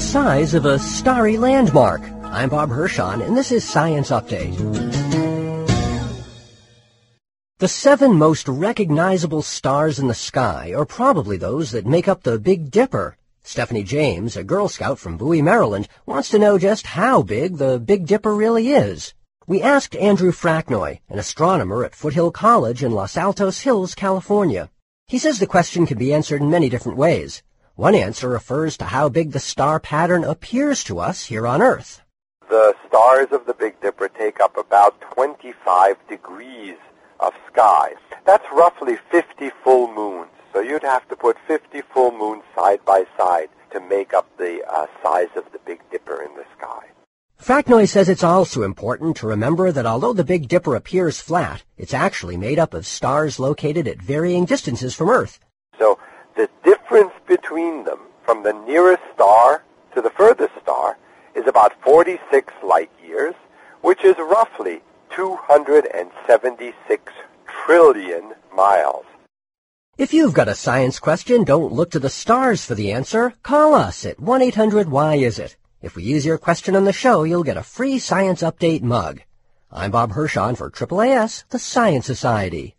size of a starry landmark. I'm Bob Hirschon, and this is Science Update. The 7 most recognizable stars in the sky are probably those that make up the Big Dipper. Stephanie James, a Girl Scout from Bowie, Maryland, wants to know just how big the Big Dipper really is. We asked Andrew Fracknoy, an astronomer at Foothill College in Los Altos Hills, California. He says the question can be answered in many different ways. One answer refers to how big the star pattern appears to us here on Earth. The stars of the Big Dipper take up about 25 degrees of sky. That's roughly 50 full moons. So you'd have to put 50 full moons side by side to make up the size of the Big Dipper in the sky. Fracknoy says it's also important to remember that although the Big Dipper appears flat, it's actually made up of stars located at varying distances from Earth. So the difference between them, from the nearest star to the furthest star, is about 46 light years, which is roughly 276 trillion miles. If you've got a science question, don't look to the stars for the answer. Call us at 1-800-WHY-IS-IT. If we use your question on the show, you'll get a free Science Update mug. I'm Bob Hirschon for AAAS, the Science Society.